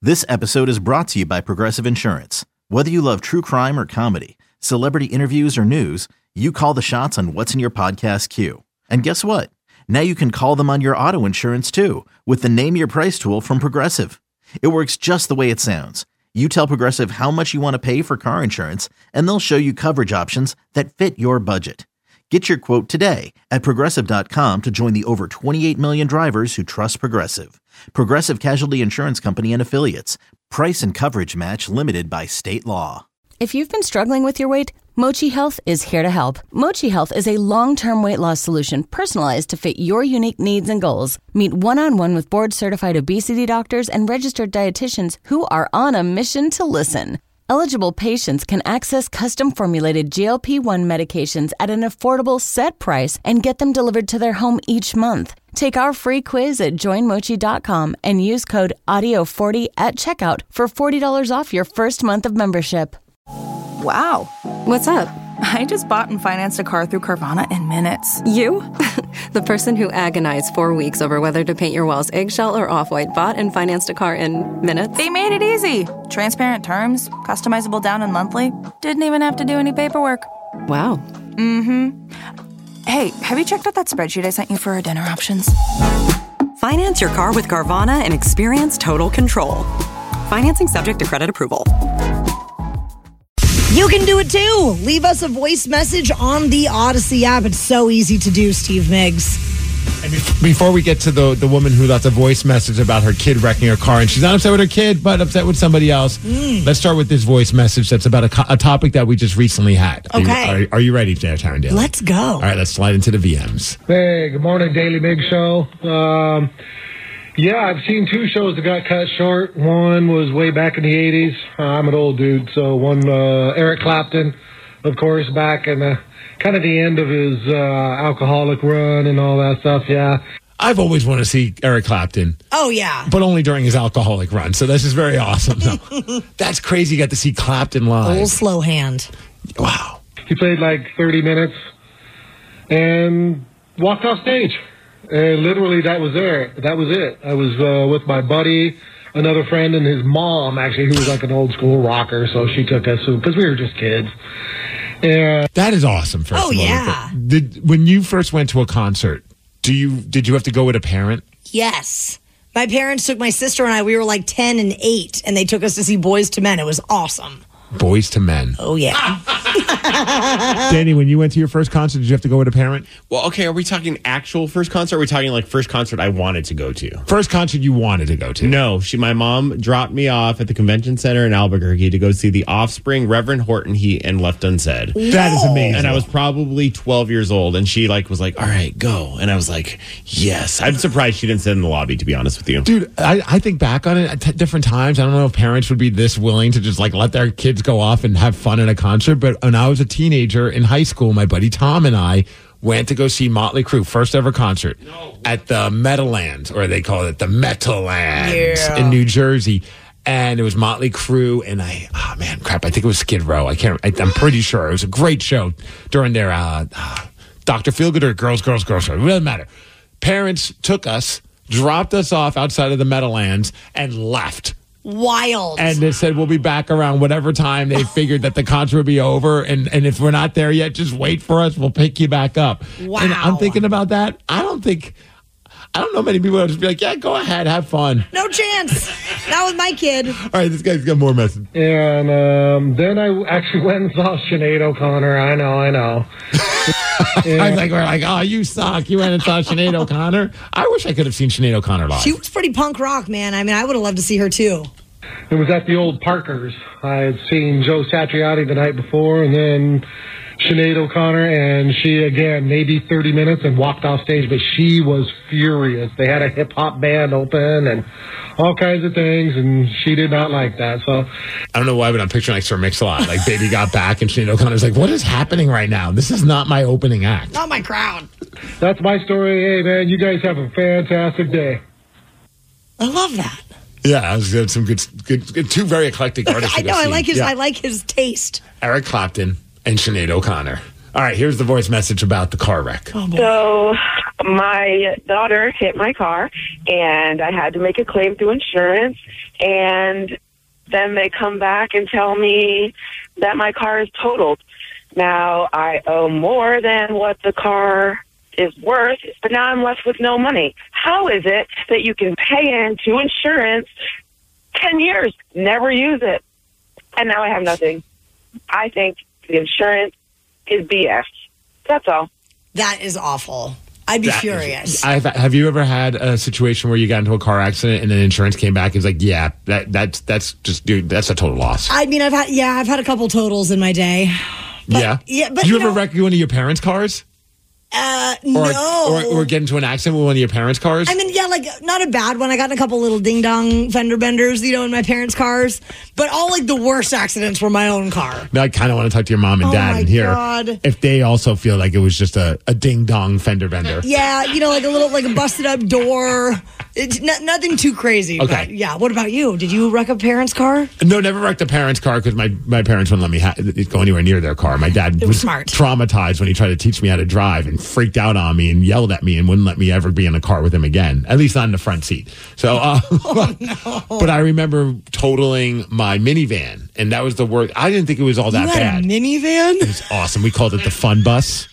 This episode is brought to you by Progressive Insurance. Whether you love true crime or comedy, celebrity interviews or news, you call the shots on what's in your podcast queue. And guess what? Now you can call them on your auto insurance too with the Name Your Price tool from Progressive. It works just the way it sounds. You tell Progressive how much you want to pay for car insurance, and they'll show you coverage options that fit your budget. Get your quote today at Progressive.com to join the over 28 million drivers who trust Progressive. Progressive Casualty Insurance Company and Affiliates. Price and coverage match limited by state law. If you've been struggling with your weight, Mochi Health is here to help. Mochi Health is a long-term weight loss solution personalized to fit your unique needs and goals. Meet one-on-one with board-certified obesity doctors and registered dietitians who are on a mission to listen. Eligible patients can access custom-formulated GLP-1 medications at an affordable set price and get them delivered to their home each month. Take our free quiz at joinmochi.com and use code AUDIO40 at checkout for $40 off your first month of membership. Wow. What's up? I just bought and financed a car through Carvana in minutes. You? The person who agonized 4 weeks over whether to paint your walls eggshell or off-white bought and financed a car in minutes? They made it easy. Transparent terms, customizable down and monthly. Didn't even have to do any paperwork. Wow. Mm-hmm. Hey, have you checked out that spreadsheet I sent you for our dinner options? Finance your car with Carvana and experience total control. Financing subject to credit approval. You can do it too. Leave us a voice message on the Odyssey app. It's so easy to do, Steve Miggs. And before we get to the woman who left a voice message about her kid wrecking her car, and she's not upset with her kid, but upset with somebody else, let's start with this voice message that's about a topic that we just recently had. Okay. Are you ready, Taryn? Let's go. All right, let's slide into the VMs. Hey, good morning, Daily Big Show. Yeah, I've seen two shows that got cut short. One was way back in the 80s. I'm an old dude, so one, Eric Clapton, of course, back in kind of the end of his alcoholic run and all that stuff, yeah. I've always wanted to see Eric Clapton. Oh, yeah. But only during his alcoholic run, so this is very awesome. No, that's crazy you got to see Clapton live. Old slow hand. Wow. He played like 30 minutes and walked off stage. Literally, that was it. I was with my buddy, another friend, and his mom, actually, who was like an old school rocker, so she took us, because we were just kids. And that is awesome, first of all. Yeah. When you first went to a concert, did you have to go with a parent? Yes. My parents took my sister and I, we were like 10 and 8, and they took us to see Boys to Men. It was awesome. Boys to Men. Oh, yeah. Danny, when you went to your first concert, did you have to go with a parent? Well, okay, are we talking actual first concert? Or are we talking like first concert I wanted to go to? First concert you wanted to go to? No, my mom dropped me off at the convention center in Albuquerque to go see The Offspring, Reverend Horton Heat, and Left Unsaid. That is amazing. And I was probably 12 years old, and she was like, all right, go. And I was like, yes. I'm surprised she didn't sit in the lobby, to be honest with you. Dude, I think back on it at different times. I don't know if parents would be this willing to just let their kids go off and have fun at a concert. But when I was a teenager in high school, my buddy Tom and I went to go see Motley Crue, first ever concert at the Meadowlands, or they call it the Metallands in New Jersey. And it was Motley Crue, and I think it was Skid Row. I'm pretty sure. It was a great show during their Dr. Feelgood or Girls Show. It doesn't matter. Parents took us, dropped us off outside of the Meadowlands, and left. Wild. And they said, we'll be back around whatever time they figured that the concert would be over. And if we're not there yet, just wait for us. We'll pick you back up. Wow. And I'm thinking about that. I don't know many people would just be like, yeah, go ahead, have fun. No chance. Not with my kid. All right, this guy's got more messages. And then I actually went and saw Sinead O'Connor. I know. We're like, oh, you suck. You went and saw Sinead O'Connor. I wish I could have seen Sinead O'Connor live. She was pretty punk rock, man. I mean, I would have loved to see her, too. It was at the old Parkers. I had seen Joe Satriani the night before, and then Sinead O'Connor, and she, again, maybe 30 minutes and walked off stage, but she was furious. They had a hip-hop band open and all kinds of things, and she did not like that. So I don't know why, but I'm picturing Sir Mix-a-Lot. Baby got back, and Sinead O'Connor's like, what is happening right now? This is not my opening act. Not my crowd. That's my story. Hey, man, you guys have a fantastic day. I love that. Yeah, it was some good, two very eclectic artists. I know. I like his taste. Eric Clapton and Sinead O'Connor. All right, here's the voice message about the car wreck. Oh, boy. So My daughter hit my car, and I had to make a claim through insurance, and then they come back and tell me that my car is totaled. Now, I owe more than what the car is worth, but now I'm left with no money. How is it that you can pay into insurance 10 years, never use it, and now I have nothing? I think the insurance is BS. That's all. That is awful. I'd be furious. Have you ever had a situation where you got into a car accident and then insurance came back and was like, yeah, that's just, dude, that's a total loss? I mean, I've had a couple totals in my day. But, but did you ever wreck one of your parents' cars? No. Or get into an accident with one of your parents' cars? I mean, yeah, like, not a bad one. I got in a couple little ding-dong fender benders, in my parents' cars. But all, like, the worst accidents were my own car. Now, I kind of want to talk to your mom and dad and hear if they also feel like it was just a ding-dong fender bender. Yeah, like a little, like a busted-up door. It's nothing too crazy. Okay. But, yeah, what about you? Did you wreck a parent's car? No, never wrecked a parent's car because my parents wouldn't let me go anywhere near their car. My dad was smart. Traumatized when he tried to teach me how to drive and freaked out on me and yelled at me and wouldn't let me ever be in a car with him again, at least not in the front seat. So, but I remember totaling my minivan, and that was the worst. I didn't think it was all that bad. A minivan? It was awesome. We called it the fun bus.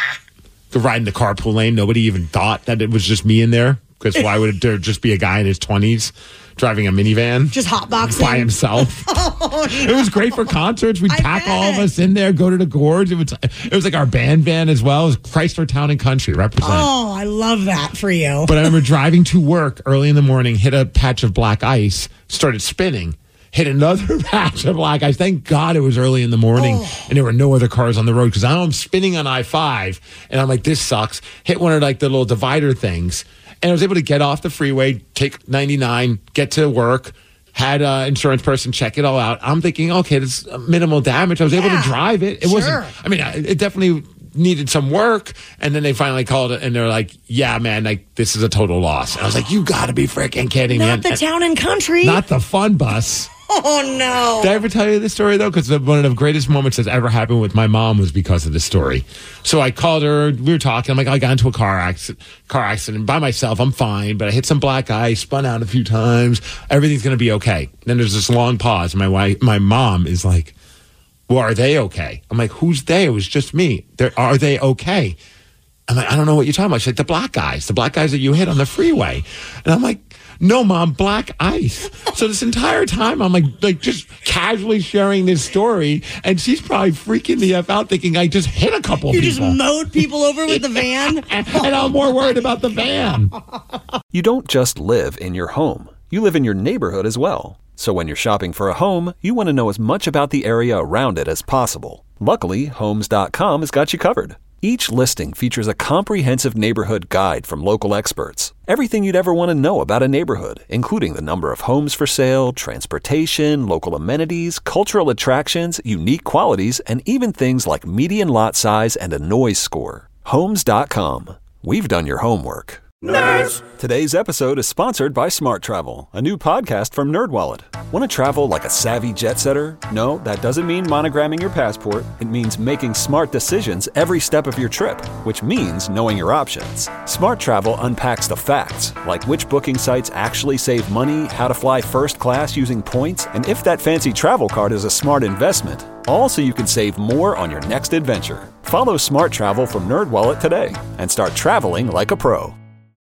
The ride in the carpool lane. Nobody even thought that it was just me in there, because why would there just be a guy in his 20s driving a minivan? Just hotboxing. By himself. No. It was great for concerts. We'd pack all of us in there, go to the Gorge. It was like our band van as well. It was Chrysler Town and Country, represent. Oh, I love that for you. But I remember driving to work early in the morning, hit a patch of black ice, started spinning, hit another patch of black ice. Thank God it was early in the morning and there were no other cars on the road, because I'm spinning on I-5 and I'm like, this sucks. Hit one of like the little divider things. And I was able to get off the freeway, take 99, get to work, had an insurance person check it all out. I'm thinking, okay, this is minimal damage. I was able to drive it. It wasn't, I mean, it definitely needed some work. And then they finally called it and they're like, yeah, man, like this is a total loss. And I was like, you got to be freaking kidding me. Not the Town and Country. Not the fun bus. Oh, no. Did I ever tell you this story, though? Because one of the greatest moments that's ever happened with my mom was because of this story. So I called her. We were talking. I'm like, I got into a car accident by myself. I'm fine. But I hit some black ice, spun out a few times. Everything's going to be okay. Then there's this long pause. My mom is like, well, are they okay? I'm like, who's they? It was just me. Are they okay? I'm like, I don't know what you're talking about. She's like, the black guys that you hit on the freeway. And I'm like, no, Mom, black ice. So this entire time, I'm like just casually sharing this story, and she's probably freaking the F out, thinking I just hit a couple people. You just mowed people over with the van? And I'm more worried about the van. You don't just live in your home. You live in your neighborhood as well. So when you're shopping for a home, you want to know as much about the area around it as possible. Luckily, Homes.com has got you covered. Each listing features a comprehensive neighborhood guide from local experts. Everything you'd ever want to know about a neighborhood, including the number of homes for sale, transportation, local amenities, cultural attractions, unique qualities, and even things like median lot size and a noise score. Homes.com. We've done your homework. Nerds! Today's episode is sponsored by Smart Travel, a new podcast from NerdWallet. Want to travel like a savvy jet setter? No, that doesn't mean monogramming your passport. It means making smart decisions every step of your trip, which means knowing your options. Smart Travel unpacks the facts, like which booking sites actually save money, how to fly first class using points, and if that fancy travel card is a smart investment. All so you can save more on your next adventure. Follow Smart Travel from NerdWallet today and start traveling like a pro.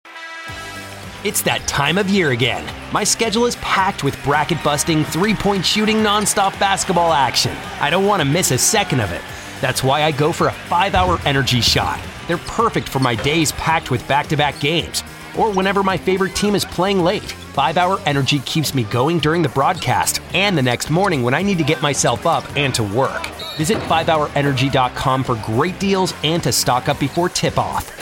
It's that time of year again. My schedule is packed with bracket-busting, three-point shooting, nonstop basketball action. I don't want to miss a second of it. That's why I go for a 5-hour energy shot. They're perfect for my days packed with back-to-back games, or whenever my favorite team is playing late. 5-hour energy keeps me going during the broadcast and the next morning when I need to get myself up and to work. Visit 5hourenergy.com for great deals and to stock up before tip-off.